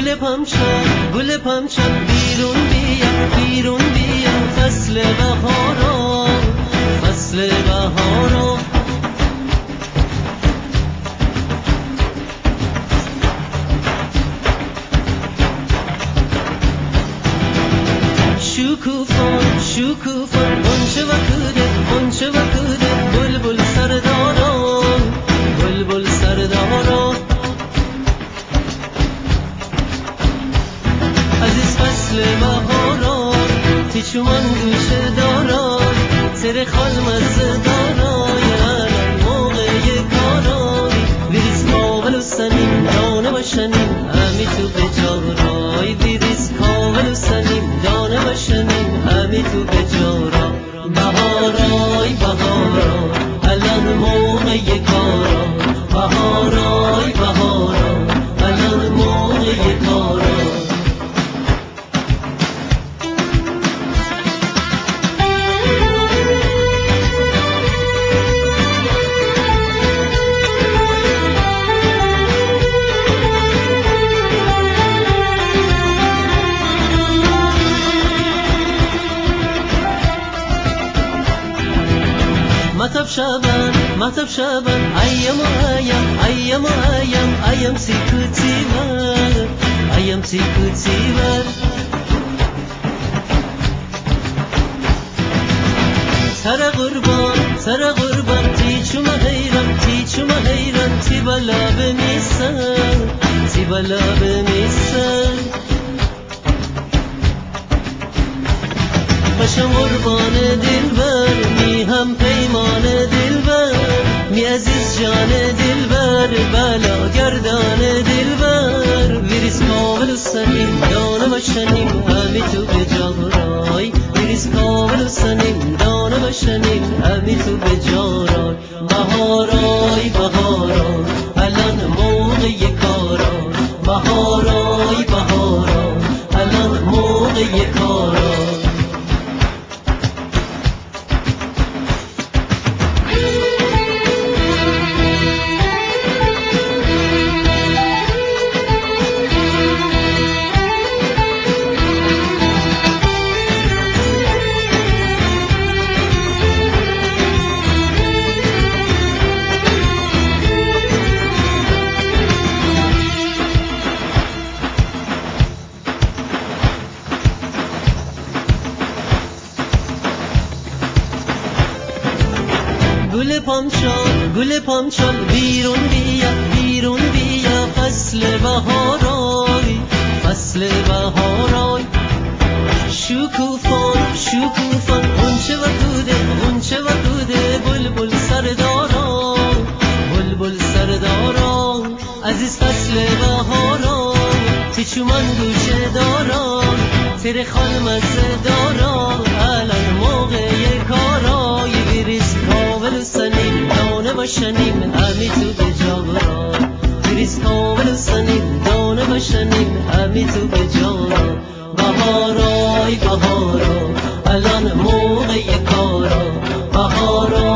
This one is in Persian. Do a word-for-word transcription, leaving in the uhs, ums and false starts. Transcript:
گل پمچال گل پمچال بیرون بیا بیرون بیا فصل بهارا فصل بهارا شکوفان شکوفان غنچه و کوده غنچه و کوده بلبل سردارا بلبل سردارا عزیز فصل بهارا تیچومان گوشه دارا سر خال مزه دارا یعنی موقع کارا ویریز کامل و سنیم دانه باشنیم همی تو به جارای ویریز کامل و سنیم دانه باشنیم همی تو به جارا بهارای بهارا الان موقع کارا بهارای بهارا الان موقع کارا مطب شبن مطب شبن ایم و ایم ایم و ایم ایم سیکوتی ور ایم سیکوتی ور سر قربان سر قربان تیچو مهیرم تیچو مهیرم تی بالا بمیسن تی بالا بمیسن باشم قربان دلبر می هم پیمان دلبر می عزیز جان دلبر بلا گردان دلبر ویریز کامل و سنیم دانه باشنیم همی تو به جارای ویریز کامل و سنیم دانه باشنیم همی تو به جارای بهارای بهارا الان موقع کارا بهارای بهارا الان موقع کارا گل پامچال گل پامچال بیرون بیا بیرون بیا فصل بهارای فصل بهارای شکوفان شکوفان غنچه و کوده غنچه و کوده بلبل سردارا بلبل سردارا عزیز فصل بهارا تیچومان گوشه دارا تیر خال مزه دارا الان موقع کارا ویریز کامل و سنیم دانه باشنیم همی تو به جارا ویریز کامل و سنیم دانه باشنیم همی تو به جارا بهارای بهارا الان موقع کارا بهارا